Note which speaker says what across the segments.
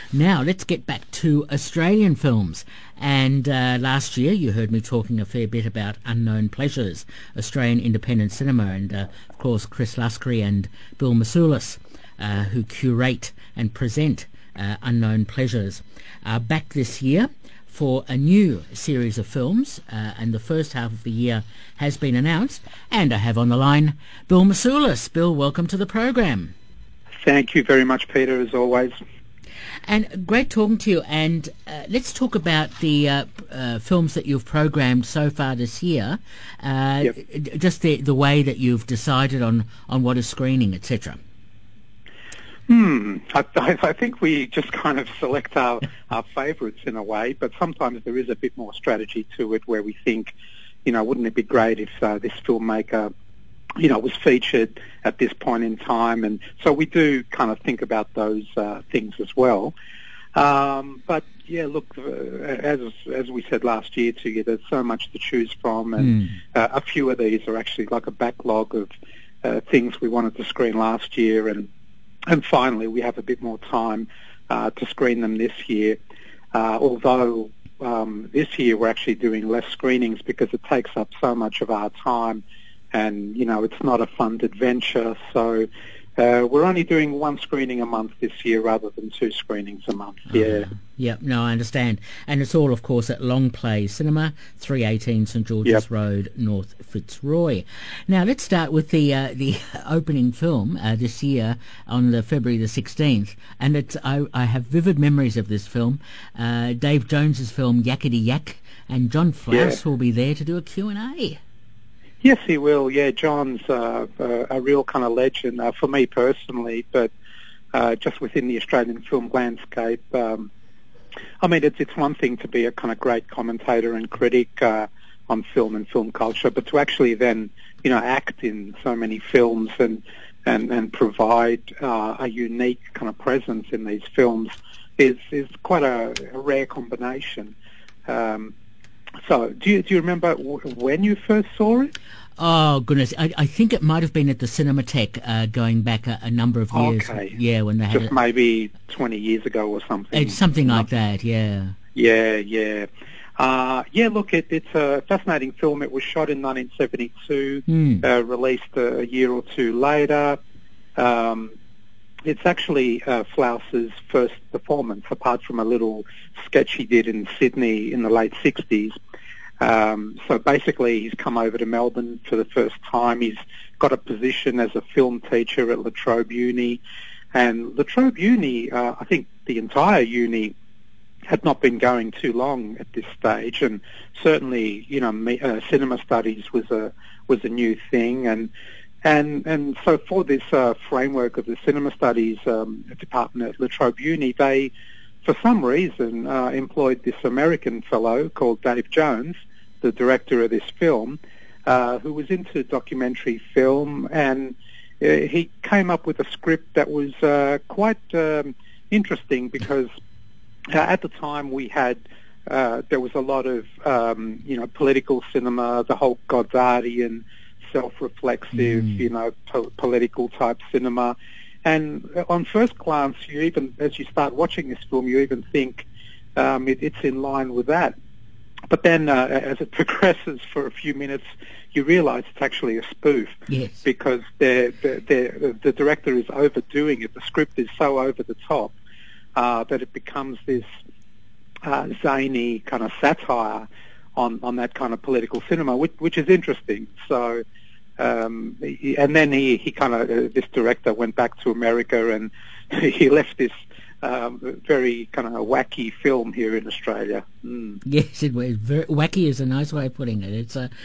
Speaker 1: Now, let's get back to Australian films. And last year, you heard me talking a fair bit about Unknown Pleasures, Australian independent cinema, and, of course, Chris Luscri and Bill Masulis, who curate and present Unknown Pleasures. Back this year for a new series of films, and the first half of the year has been announced. And I have on the line Bill Masulis. Bill, welcome to the program.
Speaker 2: Thank you very much, Peter, as always.
Speaker 1: And great talking to you. And let's talk about the films that you've programmed so far this year.
Speaker 2: Yep.
Speaker 1: Just the way that you've decided on what is screening, etc.
Speaker 2: I think we just kind of select our favourites in a way, but sometimes there is a bit more strategy to it where we think, wouldn't it be great if this filmmaker, was featured at this point in time, and so we do kind of think about those things as well. But yeah, look, as we said last year to you, there's so much to choose from, and a few of these are actually like a backlog of things we wanted to screen last year, and finally we have a bit more time to screen them this year. Although this year we're actually doing less screenings because it takes up so much of our time. And, it's not a funded venture, so we're only doing one screening a month this year rather than two screenings a month, yeah.
Speaker 1: No, I understand. And it's all, of course, at Long Play Cinema, 318 St George's Road, North Fitzroy. Now, let's start with the opening film this year on the February the 16th. And I have vivid memories of this film. Dave Jones's film, Yakety Yak, and John Flaus will be there to do a Q&A.
Speaker 2: Yes, he will. Yeah, John's a real kind of legend for me personally, but just within the Australian film landscape. It's one thing to be a kind of great commentator and critic on film and film culture, but to actually then, act in so many films and provide a unique kind of presence in these films is quite a rare combination. So, do you remember when you first saw it?
Speaker 1: Oh, goodness. I think it might have been at the Cinematheque going back a number of years.
Speaker 2: Okay.
Speaker 1: Yeah, when they had
Speaker 2: just maybe 20 years ago or something.
Speaker 1: It's something like that, yeah.
Speaker 2: Yeah. Look, it's a fascinating film. It was shot in 1972, released a year or two later. It's actually Flaus's first performance, apart from a little sketch he did in Sydney in the late 60s. So basically he's come over to Melbourne for the first time. He's got a position as a film teacher at La Trobe Uni. And La Trobe Uni, I think the entire uni had not been going too long at this stage. And certainly, cinema studies was a new thing. And so for this framework of the cinema studies department at La Trobe Uni, they, for some reason, employed this American fellow called Dave Jones, the director of this film, who was into documentary film, and he came up with a script that was quite interesting because at the time we had there was a lot of political cinema, the whole Goddardian self-reflexive, political type cinema. And on first glance, you even, as you start watching this film, you even think it's in line with that. But then as it progresses for a few minutes, you realize it's actually a spoof.
Speaker 1: Yes.
Speaker 2: Because the director is overdoing it. The script is so over the top that it becomes this zany kind of satire on that kind of political cinema, which is interesting. So, and then he kind of, this director went back to America and he left this very kind of wacky film here in Australia.
Speaker 1: Yes, it was. Wacky is a nice way of putting it. It's an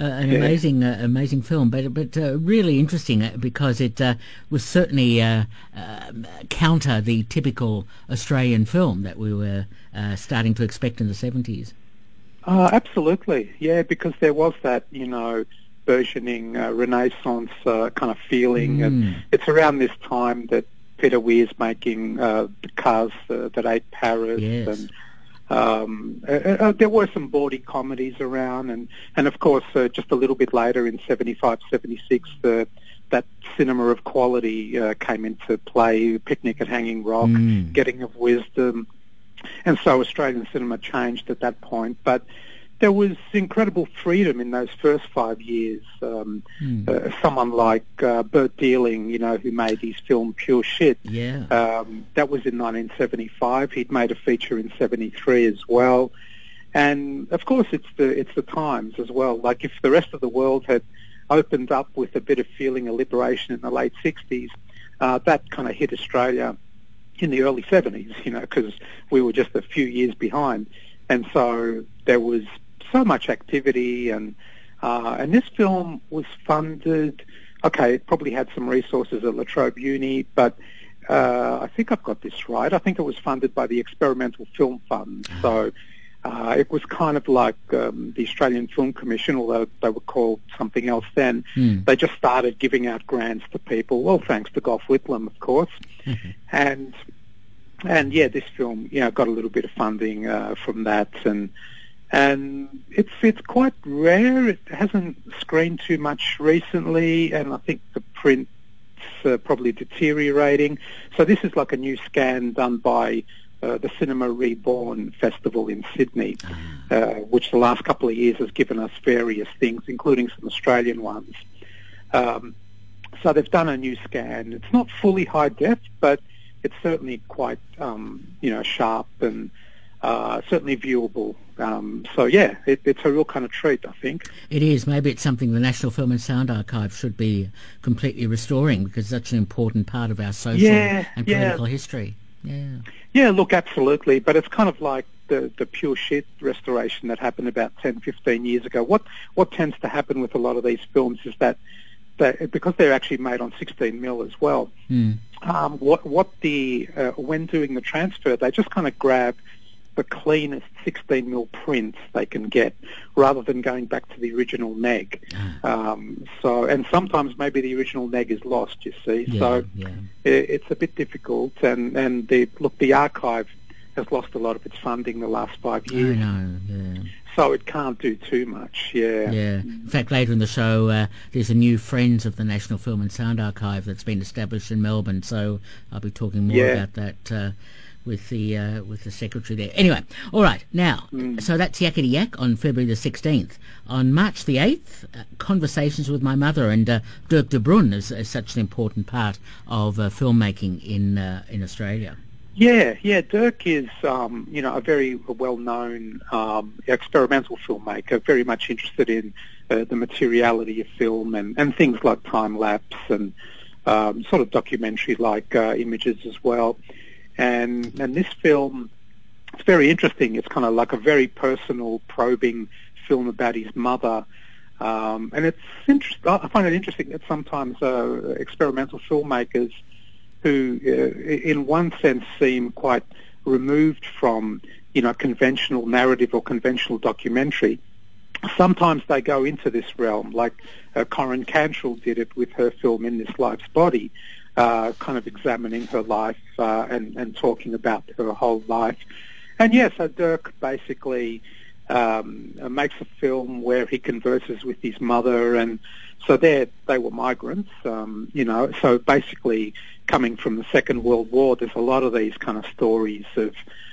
Speaker 1: amazing film, but really interesting because it was certainly counter the typical Australian film that we were starting to expect in the 70s.
Speaker 2: Absolutely, yeah, because there was that, burgeoning Renaissance kind of feeling, and it's around this time that Peter Weir's making the Cars That Ate Paris,
Speaker 1: yes.
Speaker 2: And there were some bawdy comedies around, and of course just a little bit later in 75, 76, the that cinema of quality came into play. Picnic at Hanging Rock, Getting of Wisdom, and so Australian cinema changed at that point. But there was incredible freedom in those first 5 years. Someone like Bert Dealing, who made his film Pure Shit, that was in 1975. He'd made a feature in 73 as well. And of course, it's the times as well. Like if the rest of the world had opened up with a bit of feeling of liberation in the late 60s, that kind of hit Australia in the early 70s, because we were just a few years behind. And so there was so much activity, and this film was funded. Okay, it probably had some resources at La Trobe Uni, but I think I've got this right. I think it was funded by the Experimental Film Fund. So it was kind of like the Australian Film Commission, although they were called something else then. They just started giving out grants to people, well, thanks to Gough Whitlam, of course. And yeah, this film, got a little bit of funding from that, and it's quite rare. It hasn't screened too much recently, and I think the print's probably deteriorating. So this is like a new scan done by the Cinema Reborn Festival in Sydney, which the last couple of years has given us various things, including some Australian ones. So they've done a new scan. It's not fully high def, but it's certainly quite, sharp and certainly viewable. So yeah, it's a real kind of treat, I think.
Speaker 1: It is. Maybe it's something the National Film and Sound Archive should be completely restoring, because it's such an important part of our social and political history.
Speaker 2: Yeah, look, absolutely. But it's kind of like the Pure Shit restoration that happened about 10, 15 years ago. What tends to happen with a lot of these films is that because they're actually made on 16mm as well, when doing the transfer, they just kind of grab the cleanest 16mm prints they can get, rather than going back to the original neg. And sometimes maybe the original neg is lost, you see. It's a bit difficult. And the archive has lost a lot of its funding the last 5 years.
Speaker 1: I know,
Speaker 2: So it can't do too much,
Speaker 1: In fact, later in the show, there's a new Friends of the National Film and Sound Archive that's been established in Melbourne, so I'll be talking more about that with the secretary there. Anyway, all right, now, so that's Yakety Yak on February the 16th. On March the 8th, Conversations with My Mother, and Dirk de Bruin is such an important part of filmmaking in Australia.
Speaker 2: Yeah, Dirk is, a very well-known experimental filmmaker, very much interested in the materiality of film and things like time-lapse and sort of documentary-like images as well. And this film, it's very interesting. It's kind of like a very personal, probing film about his mother. And it's I find it interesting that sometimes experimental filmmakers who, in one sense, seem quite removed from, conventional narrative or conventional documentary, sometimes they go into this realm, like Corinne Cantrell did it with her film In This Life's Body, kind of examining her life and talking about her whole life. And yes, so Dirk basically makes a film where he converses with his mother, and so they were migrants, so basically coming from the Second World War, there's a lot of these kind of stories of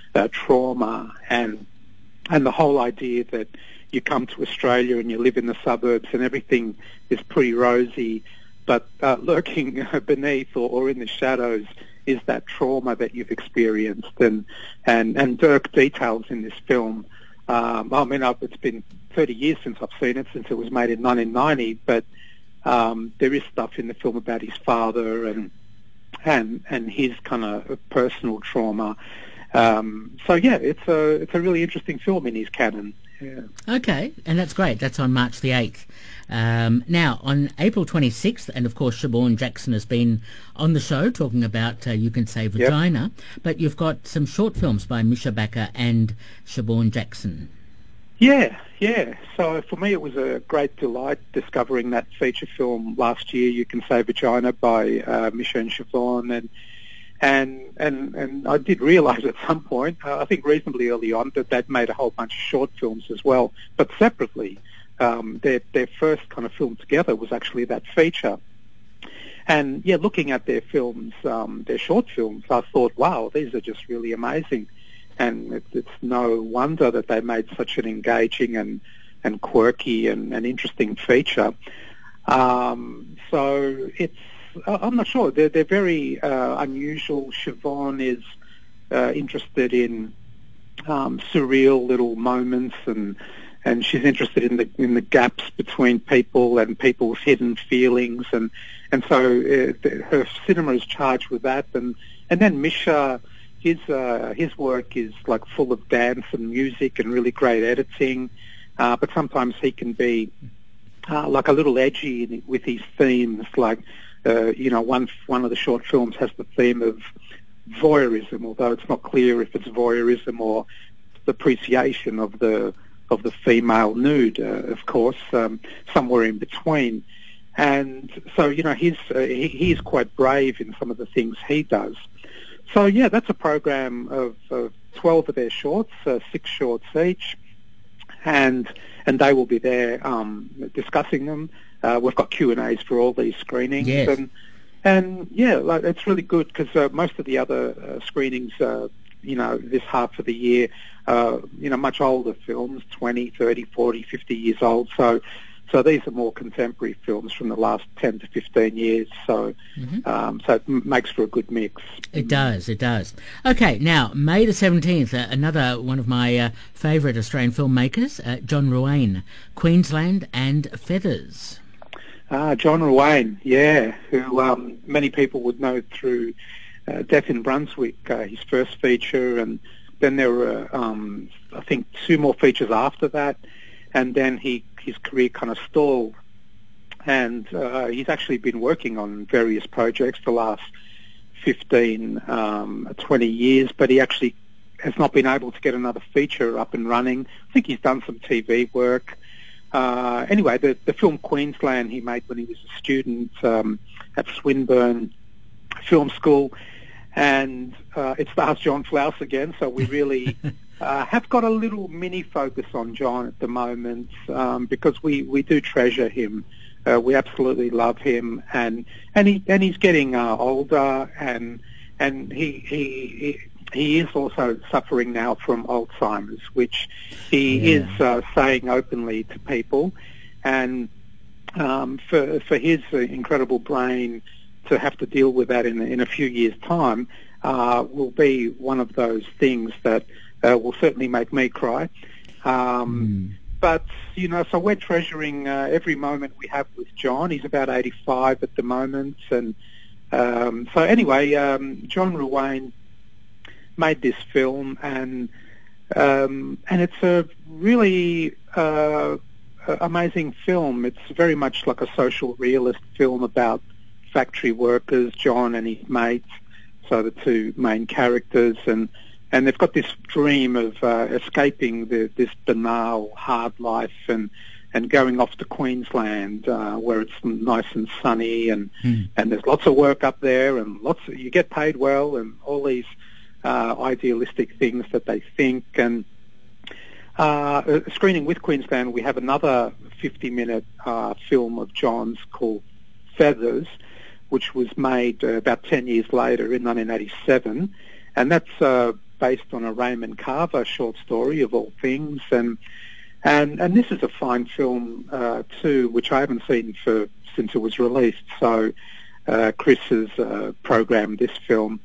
Speaker 2: trauma and the whole idea that you come to Australia and you live in the suburbs and everything is pretty rosy, but lurking beneath or in the shadows is that trauma that you've experienced. And Dirk details in this film, it's been 30 years since I've seen it, since it was made in 1990, but there is stuff in the film about his father and his kind of personal trauma. It's a really interesting film in his canon. Yeah.
Speaker 1: Okay, and that's great. That's on March the 8th. Now, on April 26th, and of course Siobhan Jackson has been on the show talking about You Can Say Vagina, but you've got some short films by Misha Bakker and Siobhan Jackson. Yeah.
Speaker 2: So for me, it was a great delight discovering that feature film last year, You Can Say Vagina, by Misha and Siobhan, and I did realise at some point, I think reasonably early on, that they'd made a whole bunch of short films as well, but separately. Their first kind of film together was actually that feature. And yeah, looking at their films, their short films, I thought, wow, these are just really amazing. And it's no wonder that they made such an engaging and quirky and interesting feature. So I'm not sure. They're very unusual. Siobhan is interested in surreal little moments, and she's interested in the gaps between people and people's hidden feelings, and so her cinema is charged with that. And then Misha, his work is like full of dance and music and really great editing, but sometimes he can be like a little edgy with his themes. Like one of the short films has the theme of voyeurism, although it's not clear if it's voyeurism or the appreciation of the female nude, of course, somewhere in between. And so, he's quite brave in some of the things he does. So, yeah, that's a program of 12 of their shorts, 6 shorts each, and they will be there discussing them. We've got Q&As for all these screenings.
Speaker 1: Yes.
Speaker 2: And yeah, like, it's really good because most of the other screenings, this half of the year, much older films, 20, 30, 40, 50 years old. So these are more contemporary films from the last 10 to 15 years. So so it makes for a good mix.
Speaker 1: It does. Okay, now, May the 17th, another one of my favourite Australian filmmakers, John Ruane, Queensland and Feathers.
Speaker 2: John Ruane, yeah, who many people would know through Death in Brunswick, his first feature, and then there were, I think, 2 more features after that, and then his career kind of stalled, and he's actually been working on various projects the last 15, 20 years, but he actually has not been able to get another feature up and running. I think he's done some TV work. Anyway, the film Queensland he made when he was a student at Swinburne Film School, and it stars John Flaus again, so we really have got a little mini focus on John at the moment because we do treasure him. We absolutely love him, and he's getting older, and he is also suffering now from Alzheimer's, which he is saying openly to people. And for his incredible brain to have to deal with that in a few years' time will be one of those things that will certainly make me cry. But, so we're treasuring every moment we have with John. He's about 85 at the moment. And so anyway, John Ruane made this film, and it's a really amazing film. It's very much like a social realist film about factory workers, John and his mates, so the 2 main characters, and they've got this dream of escaping this banal, hard life and going off to Queensland, where it's nice and sunny, and there's lots of work up there, and you get paid well, and all these idealistic things that they think. And screening with Queensland, we have another 50-minute film of John's called Feathers, which was made about 10 years later in 1987, and that's based on a Raymond Carver short story, of all things. And this is a fine film too, which I haven't seen since it was released. So Chris has programmed this film.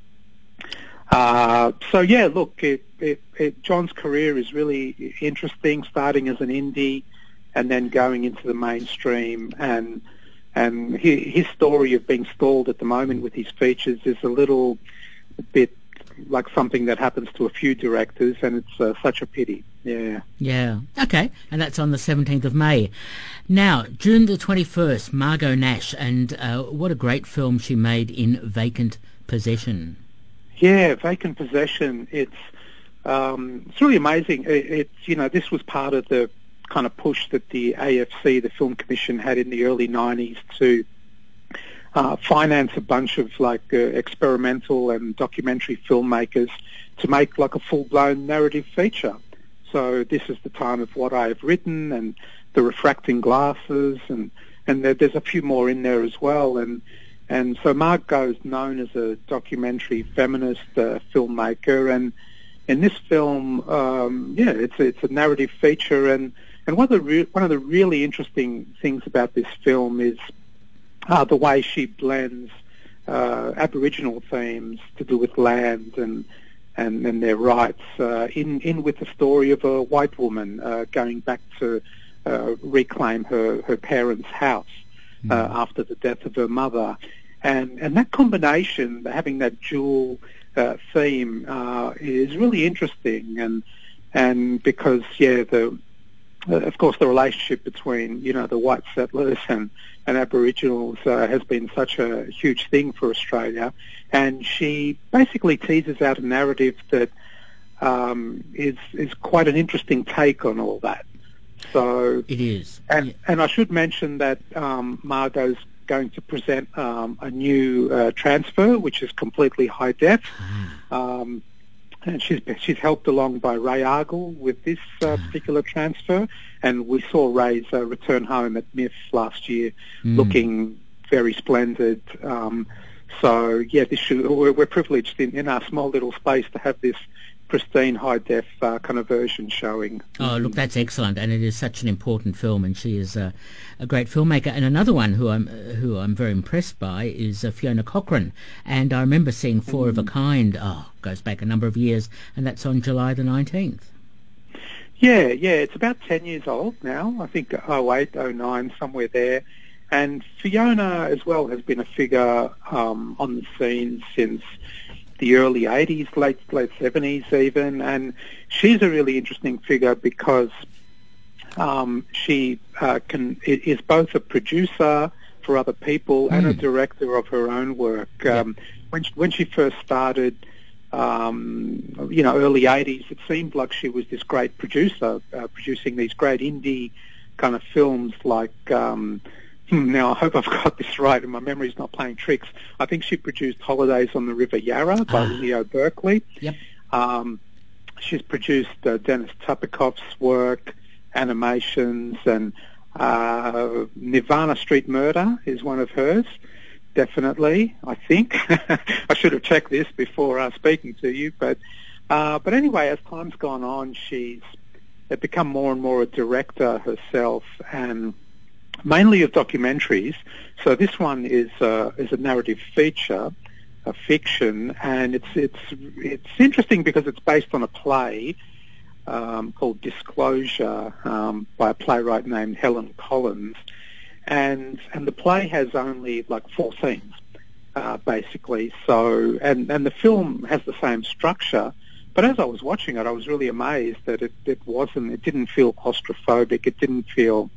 Speaker 2: So yeah, look, John's career is really interesting, starting as an indie and then going into the mainstream, and his story of being stalled at the moment with his features is a bit like something that happens to a few directors, and it's such a pity. Yeah. Okay,
Speaker 1: and that's on the 17th of May. Now, June the 21st, Margot Nash, and what a great film she made in Vacant Possession.
Speaker 2: Yeah, Vacant Possession. It's really amazing. This was part of the kind of push that the AFC, the Film Commission, had in the early 90s to finance a bunch of experimental and documentary filmmakers to make like a full-blown narrative feature. So this is the time of What I Have Written and The Refracting Glasses, and there's a few more in there as well. And And so Margot's known as a documentary feminist filmmaker, and in this film, it's a narrative feature, and one of the really interesting things about this film is the way she blends Aboriginal themes to do with land and their rights in with the story of a white woman going back to reclaim her parents' house after the death of her mother, and that combination, having that dual theme, is really interesting, and because of course the relationship between the white settlers and Aboriginals has been such a huge thing for Australia, and she basically teases out a narrative that is quite an interesting take on all that. So
Speaker 1: it is,
Speaker 2: and I should mention that Margot's going to present a new transfer, which is completely high def. And she's helped along by Ray Argall with this particular transfer, and we saw Ray's return home at MIF last year, looking very splendid. We're privileged in our small little space to have this pristine high-def kind of version showing.
Speaker 1: Oh, look, that's excellent, and it is such an important film, and she is a great filmmaker. And another one who I'm very impressed by is Fiona Cochrane, and I remember seeing Four of a Kind, goes back a number of years, and that's on July the 19th.
Speaker 2: Yeah, it's about 10 years old now, I think 08, 09, somewhere there. And Fiona as well has been a figure on the scene since the early 80s, late 70s even, and she's a really interesting figure because she is both a producer for other people and a director of her own work. When she first started, early 80s, it seemed like she was this great producer, producing these great indie kind of films like... Now, I hope I've got this right and my memory's not playing tricks. I think she produced Holidays on the River Yarra by Leo Berkeley.
Speaker 1: Yep.
Speaker 2: She's produced Dennis Tupakov's work, animations, and Nirvana Street Murder is one of hers, definitely, I think. I should have checked this before speaking to you. But anyway, as time's gone on, she's become more and more a director herself, and mainly of documentaries. So this one is a narrative feature, a fiction, and it's interesting because it's based on a play called Disclosure by a playwright named Helen Collins, and the play has only like 4 scenes basically. So and the film has the same structure. But as I was watching it, I was really amazed that it didn't feel claustrophobic. It didn't feel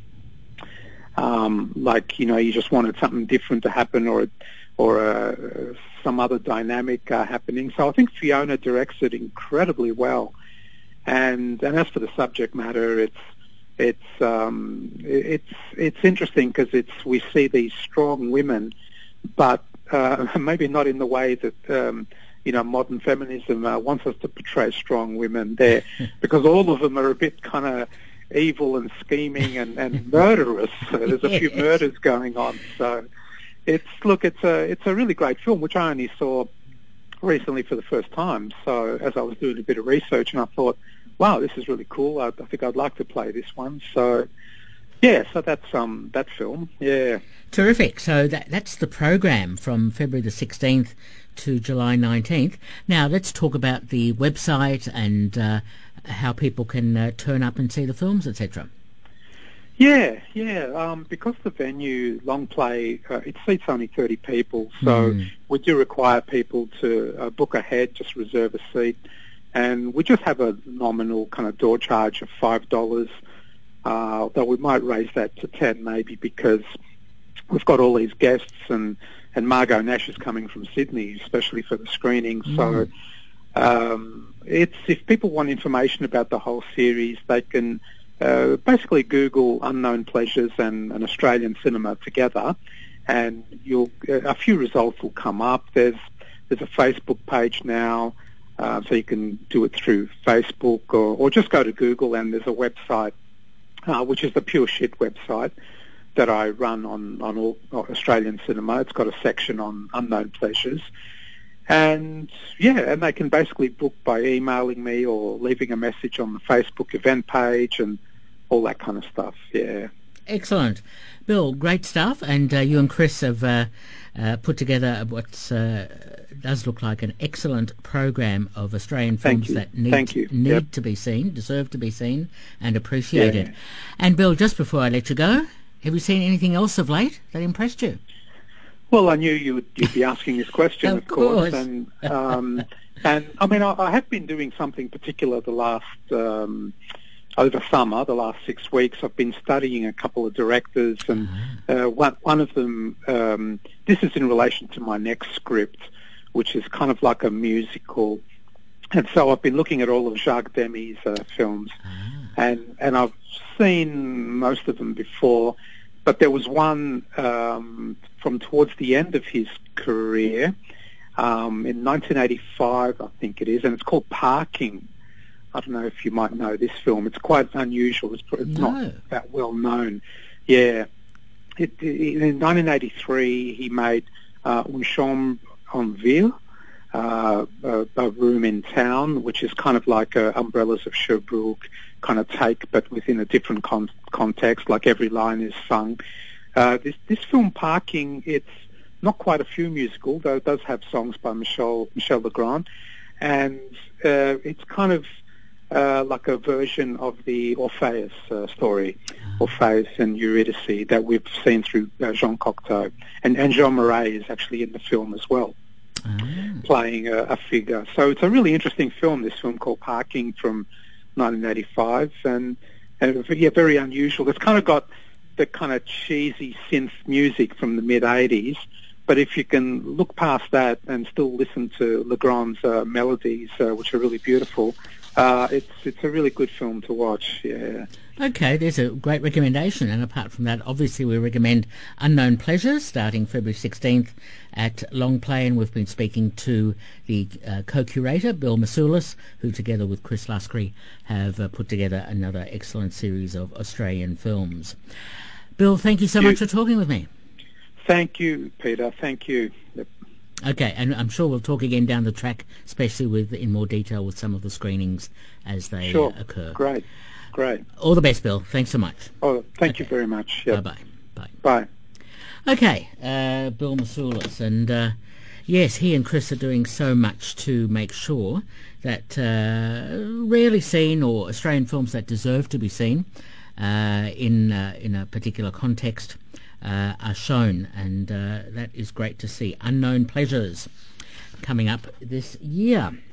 Speaker 2: like you just wanted something different to happen, or some other dynamic happening. So I think Fiona directs it incredibly well, and as for the subject matter, it's interesting because we see these strong women, but maybe not in the way that modern feminism wants us to portray strong women there, because all of them are a bit kind of evil and scheming and murderous. There's a few murders going on. So it's a really great film, which I only saw recently for the first time. So as I was doing a bit of research, and I thought, wow, this is really cool. I think I'd like to play this one. So so that's that film. Yeah.
Speaker 1: Terrific. So that's the program from February the 16th to July 19th. Now let's talk about the website and how people can turn up and see the films, etc.
Speaker 2: Yeah. Because the venue, Long Play, it seats only 30 people, so we do require people to book ahead, just reserve a seat, and we just have a nominal kind of door charge of $5, though we might raise that to 10 maybe, because we've got all these guests, and Margot Nash is coming from Sydney, especially for the screening, so... if people want information about the whole series, they can basically Google Unknown Pleasures and an Australian cinema together, and a few results will come up. There's a Facebook page now, so you can do it through Facebook or just go to Google, and there's a website which is the Pure Shit website, that I run on all Australian cinema. It's got a section on unknown pleasures. And and they can basically book by emailing me or leaving a message on the Facebook event page and all that kind of stuff. Yeah.
Speaker 1: Excellent. Bill, great stuff. And you and Chris have put together what does look like an excellent program of Australian films that need to be seen, deserve to be seen and appreciated. And Bill, just before I let you go, have you seen anything else of late that impressed you?
Speaker 2: Well, I knew you'd be asking this question, of course. And I mean, I have been doing something particular the last, over summer, the last 6 weeks. I've been studying a couple of directors, and one of them, this is in relation to my next script, which is kind of like a musical. And so I've been looking at all of Jacques Demy's films, and I've seen most of them before. But there was one from towards the end of his career, in 1985, I think it is, and it's called Parking. I don't know if you might know this film. It's quite unusual. It's not that well known. Yeah. In 1983, he made Une Chambre en Ville, a room in town, which is kind of like Umbrellas of Cherbourg kind of take, but within a different context, like every line is sung. This film, Parking, it's not quite a film musical, though it does have songs by Michel Legrand, and it's kind of like a version of the Orpheus story, Orpheus and Eurydice, that we've seen through Jean Cocteau. And Jean Marais is actually in the film as well, playing a figure. So it's a really interesting film, this film called Parking from 1985, and very unusual. It's kind of got the kind of cheesy synth music from the mid-'80s, but if you can look past that and still listen to Legrand's melodies, which are really beautiful, it's a really good film to watch. Yeah.
Speaker 1: Okay, there's a great recommendation, and apart from that, obviously we recommend Unknown Pleasures, starting February 16th at Long Play, and we've been speaking to the co-curator, Bill Mousoulis, who together with Chris Luscri have put together another excellent series of Australian films. Bill, thank you so much for talking with me.
Speaker 2: Thank you, Peter. Thank you. Yep.
Speaker 1: Okay, and I'm sure we'll talk again down the track, especially in more detail with some of the screenings as they occur.
Speaker 2: Great.
Speaker 1: All the best, Bill. Thanks so much.
Speaker 2: Oh, thank you very much. Yep.
Speaker 1: Bye-bye.
Speaker 2: Bye.
Speaker 1: Okay, Bill Mousoulis, and yes, he and Chris are doing so much to make sure that rarely seen or Australian films that deserve to be seen in a particular context are shown, and that is great to see. Unknown Pleasures coming up this year.